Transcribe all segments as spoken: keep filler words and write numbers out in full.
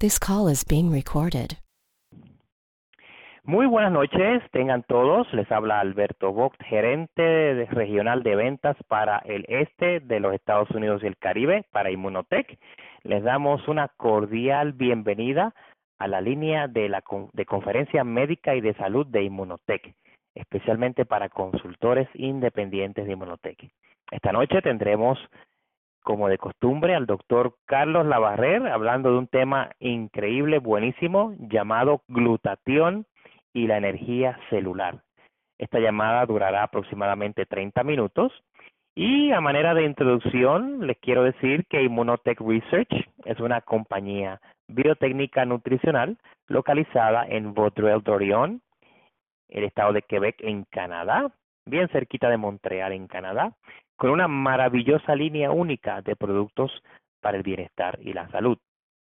This call is being recorded. Muy buenas noches, tengan todos. Les habla Alberto Vogt, gerente de- regional de ventas para el este de los Estados Unidos y el Caribe, para Immunotech. Les damos una cordial bienvenida a la línea de la con- de conferencia médica y de salud de Immunotech, especialmente para consultores independientes de Immunotech. Esta noche tendremos, como de costumbre, al doctor Carlos Labarrer hablando de un tema increíble, buenísimo, llamado glutatión y la energía celular. Esta llamada durará aproximadamente treinta minutos y a manera de introducción les quiero decir que Immunotech Research es una compañía biotécnica nutricional localizada en Vaudreuil-Dorion, el estado de Quebec en Canadá, bien cerquita de Montreal en Canadá, con una maravillosa línea única de productos para el bienestar y la salud.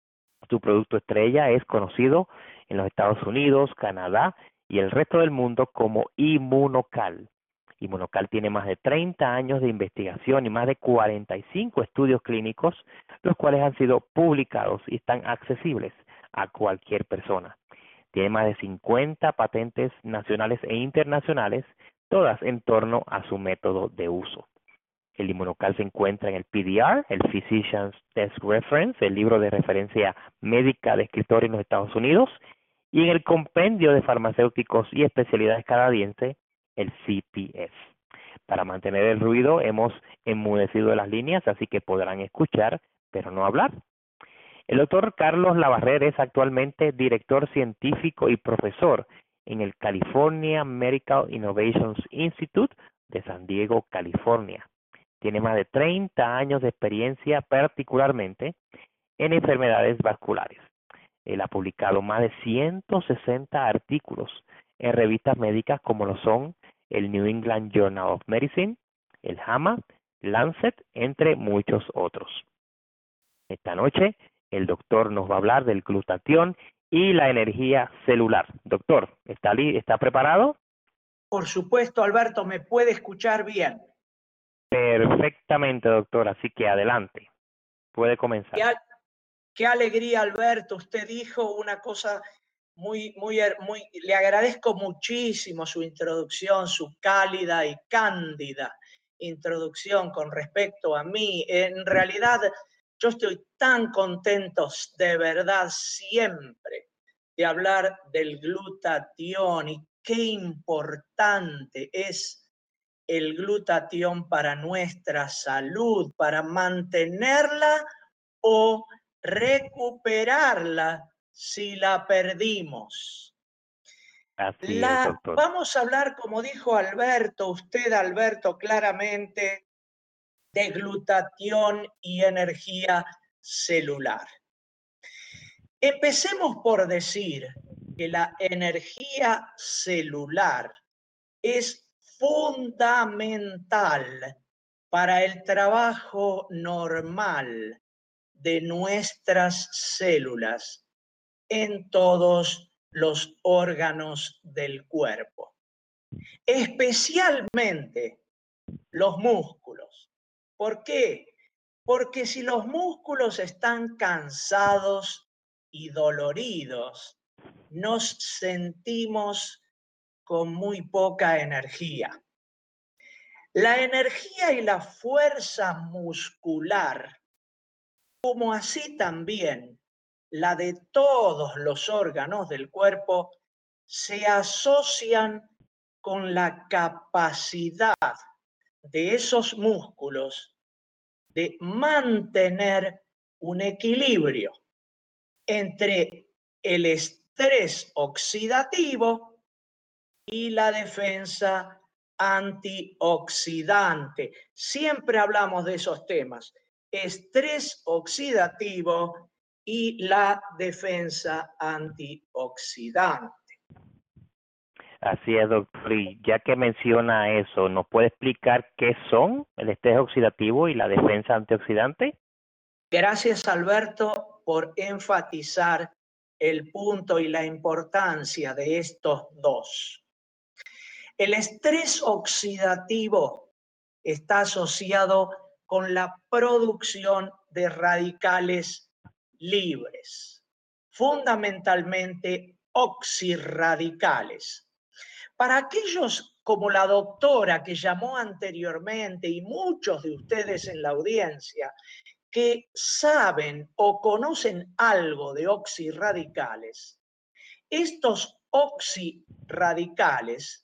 Su producto estrella es conocido en los Estados Unidos, Canadá y el resto del mundo como Immunocal. Immunocal tiene más de treinta años de investigación y más de cuarenta y cinco estudios clínicos, los cuales han sido publicados y están accesibles a cualquier persona. Tiene más de cincuenta patentes nacionales e internacionales, todas en torno a su método de uso. El Immunocal se encuentra en el P D R, el Physician's Desk Reference, el libro de referencia médica de escritorio en los Estados Unidos, y en el Compendio de Farmacéuticos y Especialidades Canadiense, el C P S. Para mantener el ruido hemos enmudecido las líneas, así que podrán escuchar, pero no hablar. El doctor Carlos Labarrer es actualmente director científico y profesor en el California Medical Innovations Institute de San Diego, California. Tiene más de treinta años de experiencia, particularmente en enfermedades vasculares. Él ha publicado más de ciento sesenta artículos en revistas médicas como lo son el New England Journal of Medicine, el JAMA, Lancet, entre muchos otros. Esta noche el doctor nos va a hablar del glutatión y la energía celular. Doctor, ¿está, li- está preparado? Por supuesto, Alberto, me puede escuchar bien. Perfectamente, doctor, así que adelante. Puede comenzar. Qué, al- qué alegría, Alberto. Usted dijo una cosa muy, muy, her- muy, le agradezco muchísimo su introducción, su cálida y cándida introducción con respecto a mí. En realidad, yo estoy tan contento, de verdad, siempre, de hablar del glutatión y qué importante es el glutatión para nuestra salud, para mantenerla o recuperarla si la perdimos. Así es, La, doctor. vamos a hablar, como dijo Alberto, usted, Alberto, claramente, de glutatión y energía celular. Empecemos por decir que la energía celular es fundamental para el trabajo normal de nuestras células en todos los órganos del cuerpo, especialmente los músculos. ¿Por qué? Porque si los músculos están cansados y doloridos, nos sentimos con muy poca energía. La energía y la fuerza muscular, como así también la de todos los órganos del cuerpo, se asocian con la capacidad de esos músculos de mantener un equilibrio entre el estrés oxidativo y la defensa antioxidante. Siempre hablamos de esos temas, estrés oxidativo y la defensa antioxidante. Así es, doctor. Y ya que menciona eso, ¿nos puede explicar qué son el estrés oxidativo y la defensa antioxidante? Gracias, Alberto, por enfatizar el punto y la importancia de estos dos. El estrés oxidativo está asociado con la producción de radicales libres, fundamentalmente oxirradicales. Para aquellos como la doctora que llamó anteriormente y muchos de ustedes en la audiencia que saben o conocen algo de oxirradicales, estos oxirradicales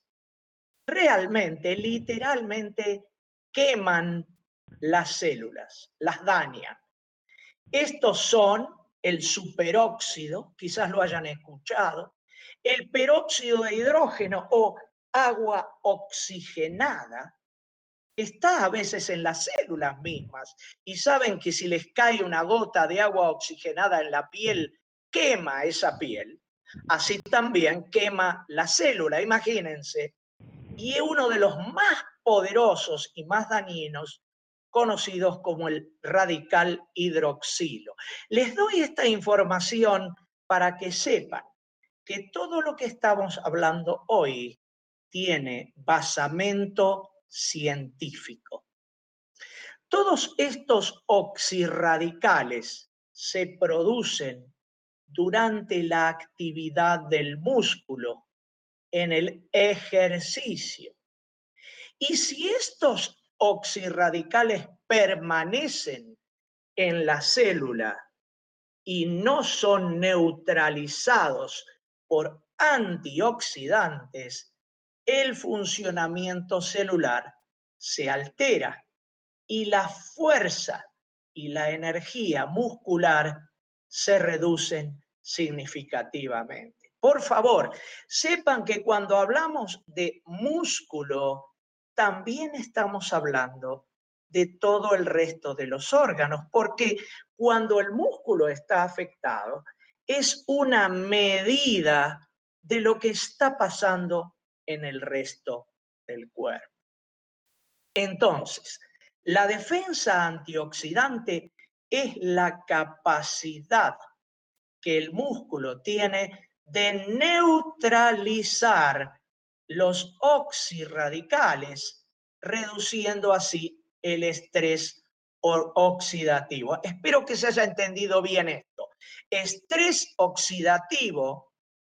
realmente, literalmente, queman las células, las dañan. Estos son el superóxido, quizás lo hayan escuchado, el peróxido de hidrógeno o agua oxigenada, está a veces en las células mismas. Y saben que si les cae una gota de agua oxigenada en la piel, quema esa piel. Así también quema la célula, imagínense. Y es uno de los más poderosos y más dañinos, conocidos como el radical hidroxilo. Les doy esta información para que sepan que todo lo que estamos hablando hoy tiene basamento científico. Todos estos oxirradicales se producen durante la actividad del músculo, en el ejercicio. Y si estos oxirradicales permanecen en la célula y no son neutralizados por antioxidantes, el funcionamiento celular se altera y la fuerza y la energía muscular se reducen significativamente. Por favor, sepan que cuando hablamos de músculo, también estamos hablando de todo el resto de los órganos, porque cuando el músculo está afectado, es una medida de lo que está pasando en el resto del cuerpo. Entonces, la defensa antioxidante es la capacidad que el músculo tiene de neutralizar los oxirradicales, reduciendo así el estrés oxidativo. Espero que se haya entendido bien esto. Estrés oxidativo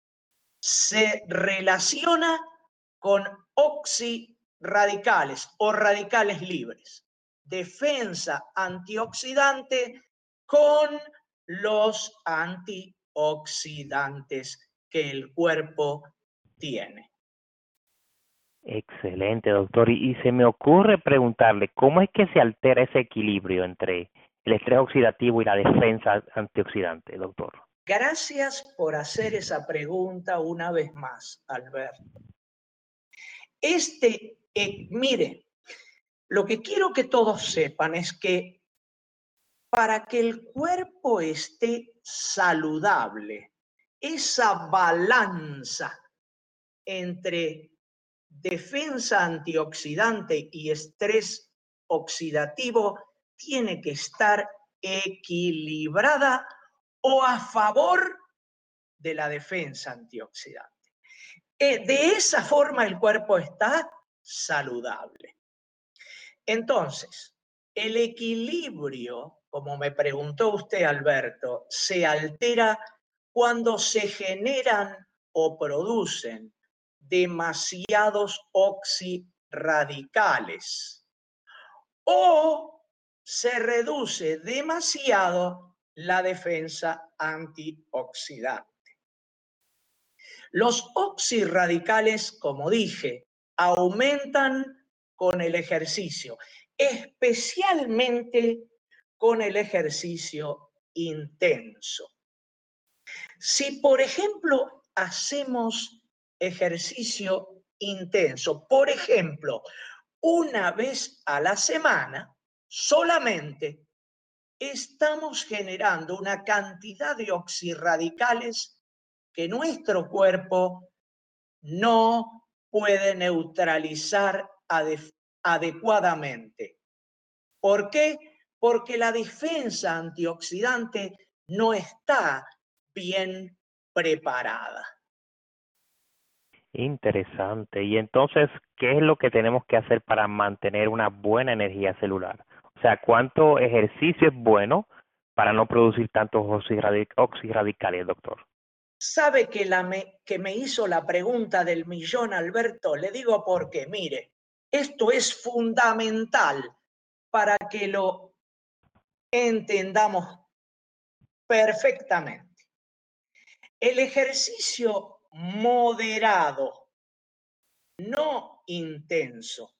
se relaciona con oxirradicales o radicales libres. Defensa antioxidante con los antioxidantes que el cuerpo tiene. Excelente, doctor. Y, y se me ocurre preguntarle, ¿cómo es que se altera ese equilibrio entre el estrés oxidativo y la defensa antioxidante, doctor? Gracias por hacer esa pregunta una vez más, Alberto. Este, eh, mire, lo que quiero que todos sepan es que para que el cuerpo esté saludable, esa balanza entre defensa antioxidante y estrés oxidativo tiene que estar equilibrada o a favor de la defensa antioxidante. Eh, de esa forma el cuerpo está saludable. Entonces, el equilibrio, como me preguntó usted, Alberto, se altera cuando se generan o producen demasiados oxirradicales o se reduce demasiado la defensa antioxidante. Los oxirradicales, como dije, aumentan con el ejercicio, especialmente con el ejercicio intenso. Si, por ejemplo, hacemos ejercicio intenso, por ejemplo, una vez a la semana, solamente estamos generando una cantidad de oxirradicales que nuestro cuerpo no puede neutralizar adecuadamente. ¿Por qué? Porque la defensa antioxidante no está bien preparada. Interesante. Y entonces, ¿qué es lo que tenemos que hacer para mantener una buena energía celular? O sea, ¿cuánto ejercicio es bueno para no producir tantos oxirradic- oxirradicales, doctor? Sabe que, la me, que me hizo la pregunta del millón, Alberto. Le digo por qué. Mire, esto es fundamental para que lo entendamos perfectamente. El ejercicio moderado, no intenso,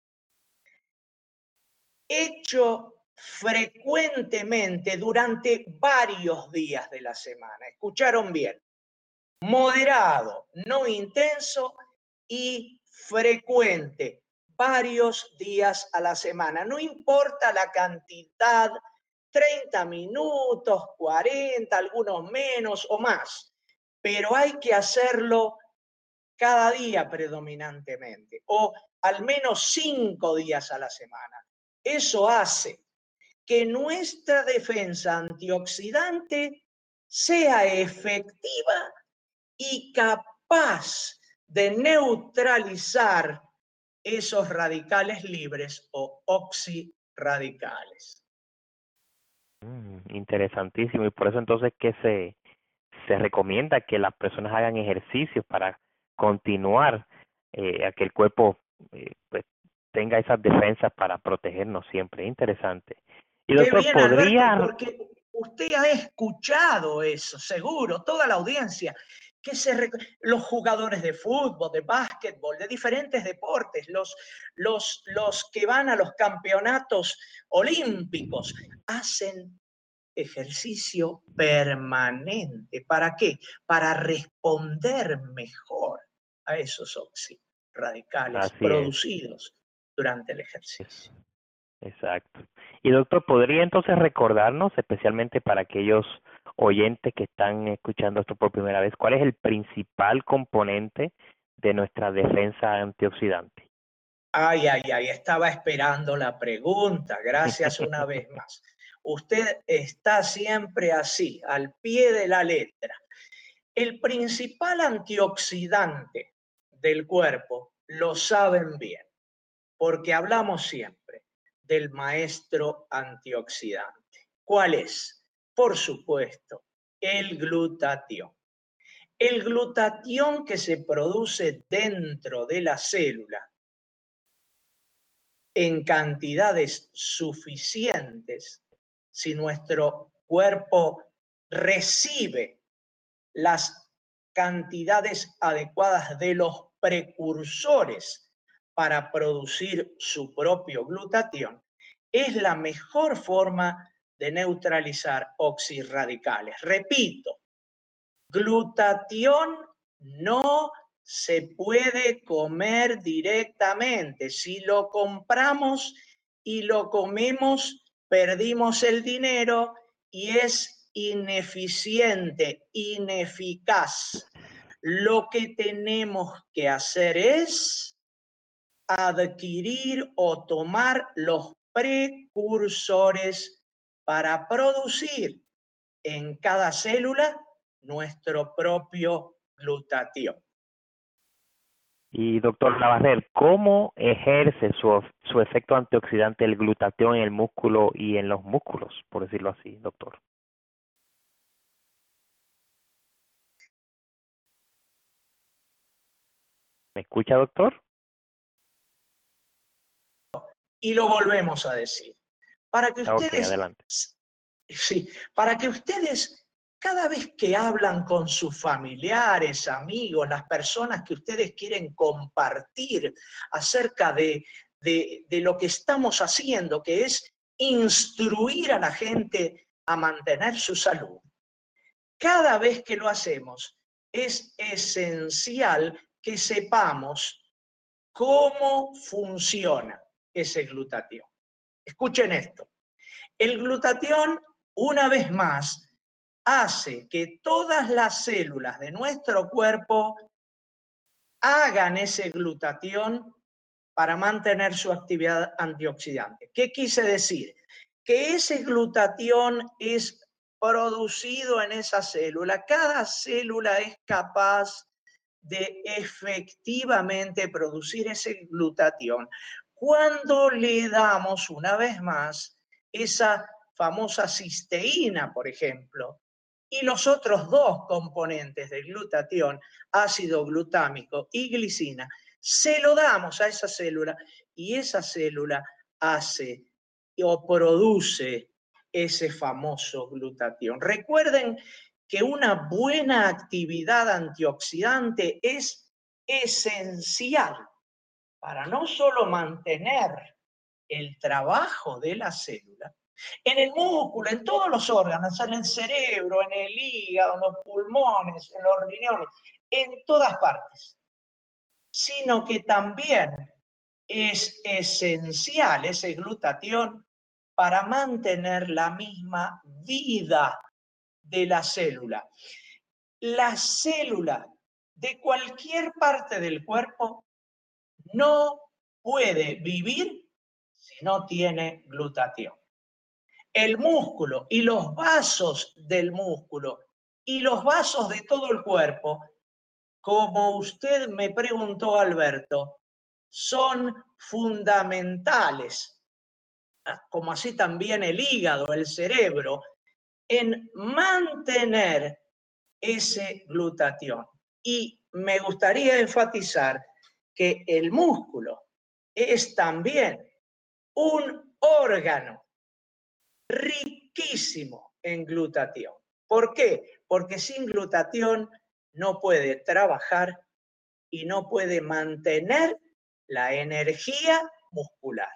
hecho frecuentemente durante varios días de la semana. ¿Escucharon bien? Moderado, no intenso y frecuente, varios días a la semana. No importa la cantidad, treinta minutos, cuarenta, algunos menos o más, pero hay que hacerlo cada día predominantemente, o al menos cinco días a la semana. Eso hace que nuestra defensa antioxidante sea efectiva y capaz de neutralizar esos radicales libres o oxirradicales. Mm, interesantísimo. Y por eso entonces que se, se recomienda que las personas hagan ejercicios para continuar eh, a que el cuerpo eh, pues, tenga esas defensas para protegernos siempre. Interesante. Y Qué doctor, bien, Alberto, ¿podría? porque usted ha escuchado eso, seguro, toda la audiencia, que se rec- los jugadores de fútbol, de básquetbol, de diferentes deportes, los, los, los que van a los campeonatos olímpicos, hacen ejercicio permanente. ¿Para qué? Para responder mejor a esos oxirradicales Así es. producidos durante el ejercicio. Exacto. Y doctor, ¿podría entonces recordarnos, especialmente para aquellos oyentes que están escuchando esto por primera vez, cuál es el principal componente de nuestra defensa antioxidante? Ay, ay, ay, estaba esperando la pregunta. Gracias una vez más. Usted está siempre así, al pie de la letra. El principal antioxidante del cuerpo, lo saben bien, porque hablamos siempre del maestro antioxidante. ¿Cuál es? Por supuesto, el glutatión. El glutatión que se produce dentro de la célula en cantidades suficientes, si nuestro cuerpo recibe las cantidades adecuadas de los precursores para producir su propio glutatión, es la mejor forma de neutralizar oxirradicales. Repito, glutatión no se puede comer directamente. Si lo compramos y lo comemos, perdimos el dinero y es ineficiente, ineficaz. Lo que tenemos que hacer es adquirir o tomar los precursores para producir en cada célula nuestro propio glutatión. Y doctor Navarrete, ¿cómo ejerce su, su efecto antioxidante el glutatión en el músculo y en los músculos, por decirlo así, doctor? ¿Me escucha, doctor? Y lo volvemos a decir. Para que Ok, ustedes, adelante. sí, para que ustedes cada vez que hablan con sus familiares, amigos, las personas que ustedes quieren compartir acerca de, de, de lo que estamos haciendo, que es instruir a la gente a mantener su salud, cada vez que lo hacemos es esencial que sepamos cómo funciona ese glutatión. Escuchen esto. El glutatión, una vez más, hace que todas las células de nuestro cuerpo hagan ese glutatión para mantener su actividad antioxidante. ¿Qué quise decir? Que ese glutatión es producido en esa célula. Cada célula es capaz de efectivamente producir ese glutatión cuando le damos una vez más esa famosa cisteína, por ejemplo, y los otros dos componentes del glutatión, ácido glutámico y glicina, se lo damos a esa célula y esa célula hace o produce ese famoso glutatión. Recuerden que una buena actividad antioxidante es esencial para no solo mantener el trabajo de la célula, en el músculo, en todos los órganos, en el cerebro, en el hígado, en los pulmones, en los riñones, en todas partes, sino que también es esencial ese glutatión para mantener la misma vida de la célula. La célula de cualquier parte del cuerpo no puede vivir si no tiene glutatión. El músculo y los vasos del músculo y los vasos de todo el cuerpo, como usted me preguntó, Alberto, son fundamentales, como así también el hígado, el cerebro, en mantener ese glutatión. Y me gustaría enfatizar que el músculo es también un órgano riquísimo en glutatión. ¿Por qué? Porque sin glutatión no puede trabajar y no puede mantener la energía muscular.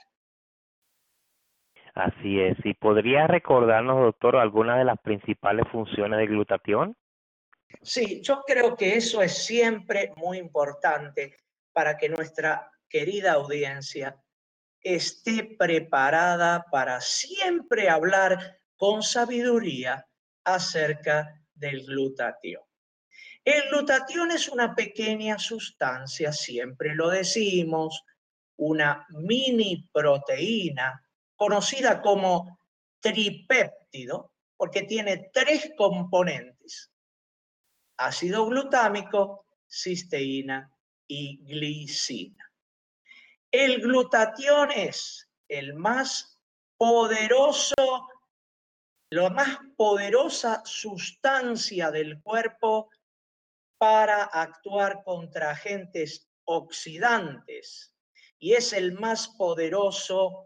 Así es. ¿Y podría recordarnos, doctor, algunas de las principales funciones del glutatión? Sí, yo creo que eso es siempre muy importante para que nuestra querida audiencia esté preparada para siempre hablar con sabiduría acerca del glutatión. El glutatión es una pequeña sustancia, siempre lo decimos, una mini proteína conocida como tripéptido, porque tiene tres componentes: ácido glutámico, cisteína y glicina. El glutatión es el más poderoso, la más poderosa sustancia del cuerpo para actuar contra agentes oxidantes y es el más poderoso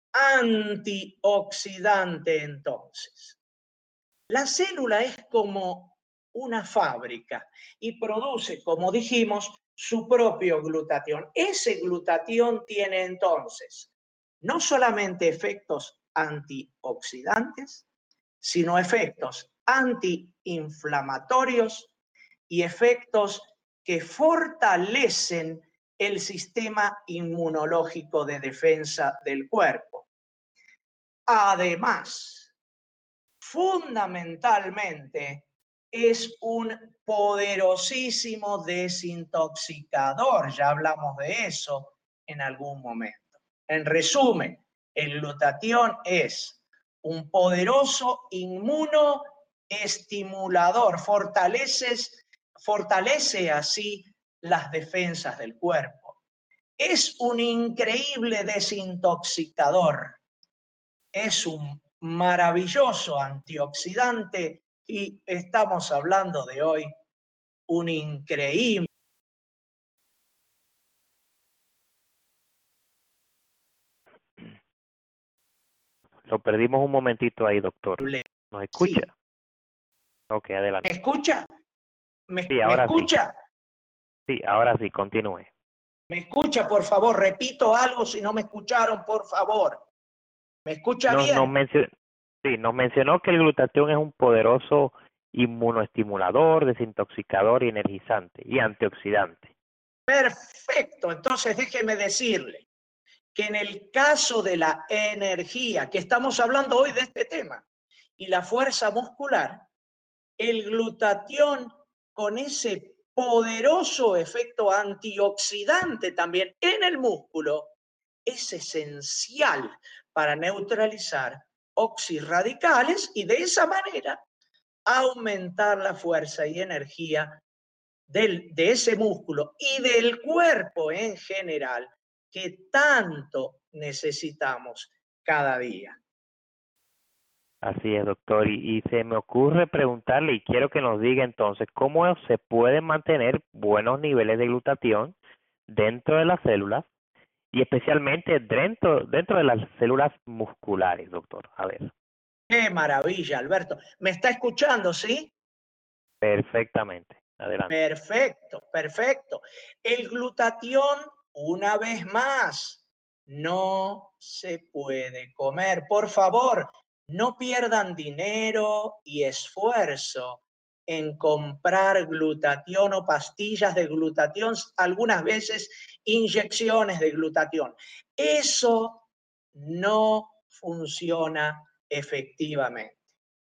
antioxidante entonces. La célula es como una fábrica y produce, como dijimos, su propio glutatión. Ese glutatión tiene entonces no solamente efectos antioxidantes, sino efectos antiinflamatorios y efectos que fortalecen el sistema inmunológico de defensa del cuerpo. Además, fundamentalmente, es un poderosísimo desintoxicador. Ya hablamos de eso en algún momento. En resumen, el glutatión es un poderoso inmunoestimulador, fortalece, fortalece así las defensas del cuerpo. Es un increíble desintoxicador. Es un maravilloso antioxidante y estamos hablando de hoy un increíble. Lo perdimos un momentito ahí, doctor. ¿Nos escucha? Sí. Ok, adelante. ¿Me escucha? ¿Me, Sí, ¿me ahora escucha? Sí. Sí, ahora sí, continúe. ¿Me escucha, por favor? Repito algo si no me escucharon, por favor. ¿Me escucha Nos, nos, bien? mencionó, sí, nos mencionó que el glutatión es un poderoso inmunoestimulador, desintoxicador y energizante y antioxidante. Perfecto. Entonces déjeme decirle que en el caso de la energía, que estamos hablando hoy de este tema, y la fuerza muscular, el glutatión con ese poderoso efecto antioxidante también en el músculo es esencial para neutralizar oxirradicales y de esa manera aumentar la fuerza y energía del, de ese músculo y del cuerpo en general que tanto necesitamos cada día. Así es, doctor. Y, y se me ocurre preguntarle, y quiero que nos diga entonces, ¿cómo se pueden mantener buenos niveles de glutatión dentro de las células y especialmente dentro, dentro de las células musculares, doctor? A ver. ¡Qué maravilla, Alberto! ¿Me está escuchando, sí? Perfectamente. Adelante. Perfecto, perfecto. El glutatión, una vez más, no se puede comer. Por favor, no pierdan dinero y esfuerzo en comprar glutatión o pastillas de glutatión, algunas veces inyecciones de glutatión. Eso no funciona efectivamente.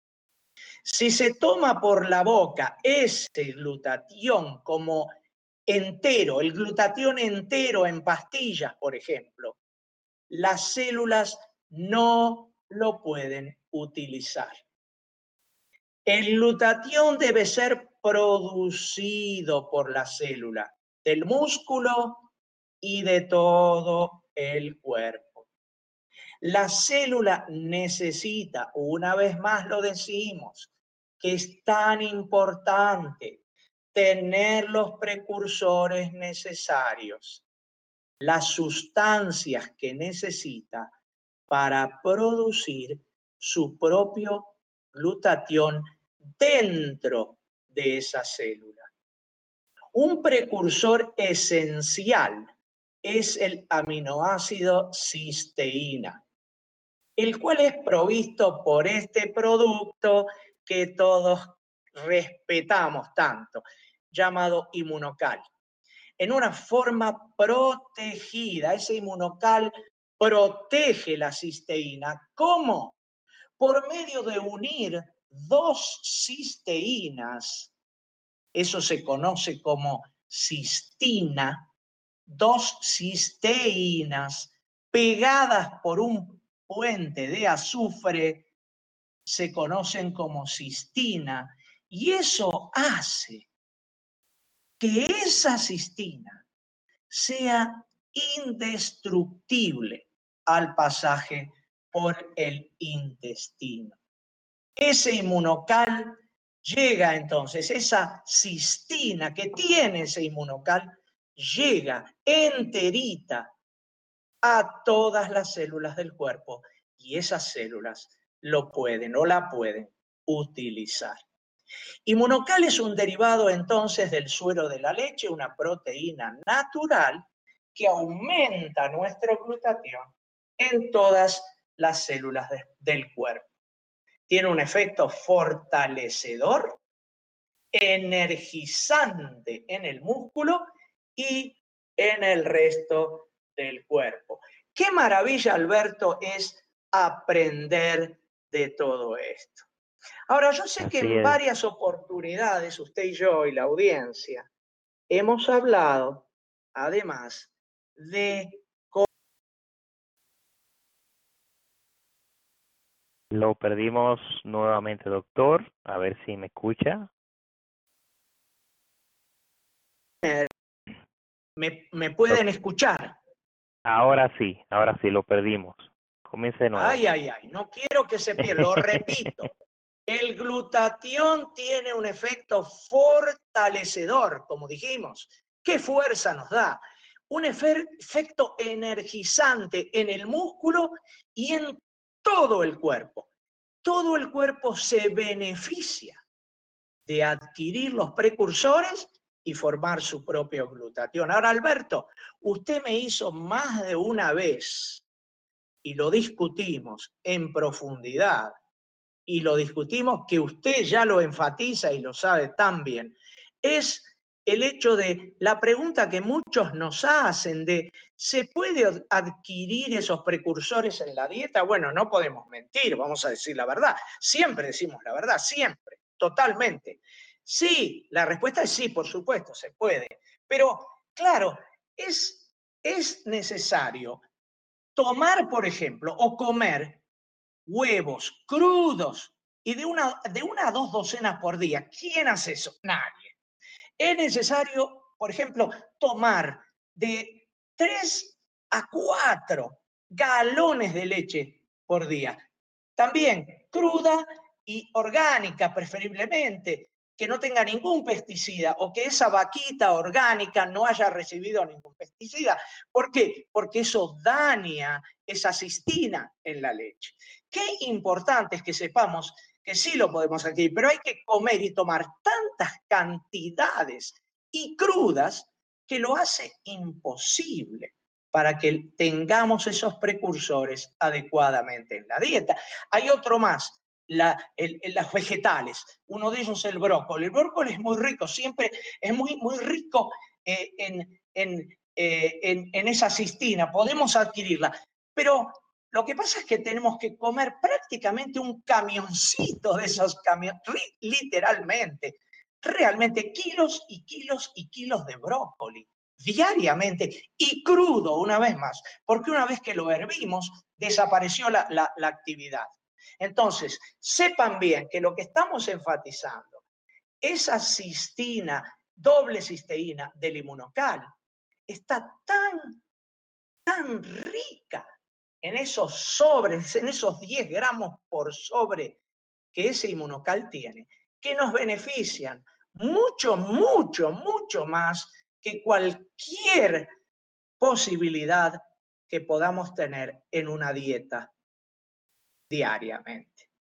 Si se toma por la boca ese glutatión como entero, el glutatión entero en pastillas, por ejemplo, las células no lo pueden utilizar. El glutatión debe ser producido por la célula del músculo y de todo el cuerpo. La célula necesita, una vez más lo decimos, que es tan importante tener los precursores necesarios, las sustancias que necesita para producir su propio glutatión dentro de esa célula. Un precursor esencial es el aminoácido cisteína, el cual es provisto por este producto que todos respetamos tanto, llamado inmunocal. En una forma protegida, ese inmunocal protege la cisteína. ¿Cómo? Por medio de unir dos cisteínas, eso se conoce como cistina, dos cisteínas pegadas por un puente de azufre, se conocen como cistina, y eso hace que esa cistina sea indestructible al pasaje por el intestino. Ese inmunocal llega entonces, esa cistina que tiene ese inmunocal, llega enterita a todas las células del cuerpo y esas células lo pueden o la pueden utilizar. Inmunocal es un derivado entonces del suero de la leche, una proteína natural que aumenta nuestro glutatión en todas las células de, del cuerpo. Tiene un efecto fortalecedor, energizante en el músculo y en el resto del cuerpo. Qué maravilla, Alberto, es aprender de todo esto. Ahora, yo sé que Así en es. varias oportunidades, usted y yo y la audiencia, hemos hablado, además, de... Lo perdimos nuevamente, doctor. A ver si me escucha. ¿Me, me pueden escuchar? Ahora sí, ahora sí, lo perdimos. Comience de nuevo. Ay, ay, ay, no quiero que se pierda, lo repito. El glutatión tiene un efecto fortalecedor, como dijimos. ¿Qué fuerza nos da? Un efecto energizante en el músculo y en todo el cuerpo. Todo el cuerpo se beneficia de adquirir los precursores y formar su propio glutatión. Ahora, Alberto, usted me hizo más de una vez, y lo discutimos en profundidad, y lo discutimos, que usted ya lo enfatiza y lo sabe tan bien, es el hecho de la pregunta que muchos nos hacen de ¿se puede adquirir esos precursores en la dieta? Bueno, no podemos mentir, vamos a decir la verdad. Siempre decimos la verdad, siempre, totalmente. Sí, la respuesta es sí, por supuesto, se puede. Pero, claro, es, es necesario tomar, por ejemplo, o comer huevos crudos y de una, de una a dos docenas por día. ¿Quién hace eso? Nadie. Es necesario, por ejemplo, tomar de tres a cuatro galones de leche por día. También cruda y orgánica, preferiblemente, que no tenga ningún pesticida o que esa vaquita orgánica no haya recibido ningún pesticida. ¿Por qué? Porque eso daña esa cistina en la leche. Qué importante es que sepamos que sí lo podemos adquirir, pero hay que comer y tomar tantas cantidades y crudas que lo hace imposible para que tengamos esos precursores adecuadamente en la dieta. Hay otro más. La, el, el, los vegetales, uno de ellos es el brócoli. El brócoli es muy rico, siempre es muy, muy rico eh, en, en, eh, en, en esa cistina, podemos adquirirla, pero lo que pasa es que tenemos que comer prácticamente un camioncito de esos camiones, literalmente, realmente kilos y kilos y kilos de brócoli diariamente y crudo una vez más, porque una vez que lo hervimos desapareció la, la, la actividad. Entonces, sepan bien que lo que estamos enfatizando, esa cistina, doble cisteína del inmunocal, está tan, tan rica en esos sobres, en esos diez gramos por sobre que ese inmunocal tiene, que nos benefician mucho, mucho, mucho más que cualquier posibilidad que podamos tener en una dieta diariamente.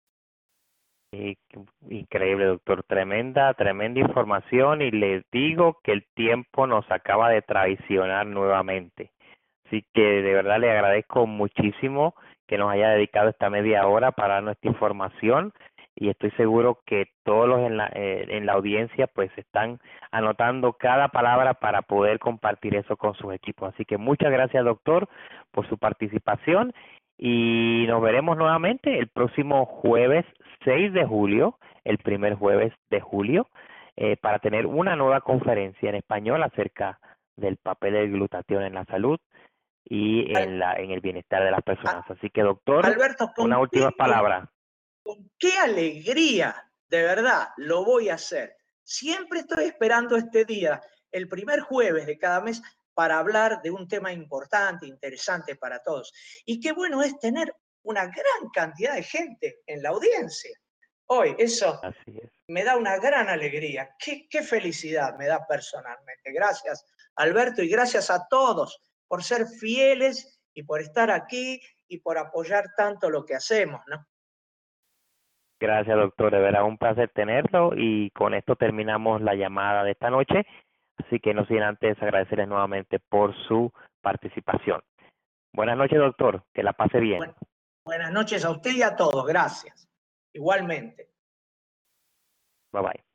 Increíble, doctor. Tremenda, tremenda información y les digo que el tiempo nos acaba de traicionar nuevamente. Así que de verdad le agradezco muchísimo que nos haya dedicado esta media hora para nuestra información y estoy seguro que todos los en la, eh, en la audiencia pues están anotando cada palabra para poder compartir eso con sus equipos. Así que muchas gracias, doctor, por su participación y nos veremos nuevamente el próximo jueves seis de julio, el primer jueves de julio, eh, para tener una nueva conferencia en español acerca del papel del glutatión en la salud y en la en el bienestar de las personas. Así que, doctor, Alberto, una última palabra. Con qué alegría, de verdad, lo voy a hacer. Siempre estoy esperando este día, el primer jueves de cada mes, para hablar de un tema importante, interesante para todos. Y qué bueno es tener una gran cantidad de gente en la audiencia. Hoy, eso Así es. Me da una gran alegría. Qué, qué felicidad me da personalmente. Gracias, Alberto, y gracias a todos por ser fieles y por estar aquí y por apoyar tanto lo que hacemos, ¿no? Gracias, doctor. De verdad, un placer tenerlo y con esto terminamos la llamada de esta noche. Así que no sin antes agradecerles nuevamente por su participación. Buenas noches, doctor. Que la pase bien. Bueno, buenas noches a usted y a todos. Gracias. Igualmente. Bye bye.